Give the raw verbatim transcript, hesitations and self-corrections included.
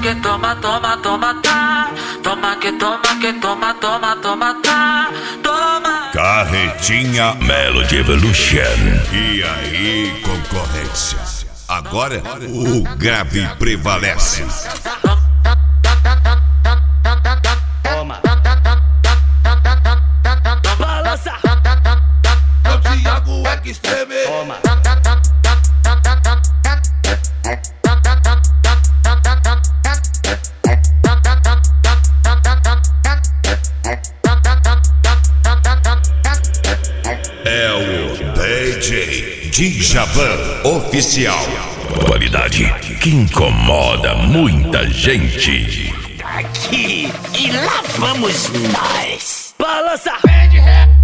que toma, toma, toma, tá. Toma que toma, que toma, toma, toma, tá. Toma. Carretinha Melody Evolution. E aí, concorrência? Agora o grave prevalece. Toma. Balança. O Thiago é que estreme. Toma. É o D J Djavan Oficial. Qualidade que incomoda muita gente. Aqui e lá vamos nós. Balança. Pé de ré.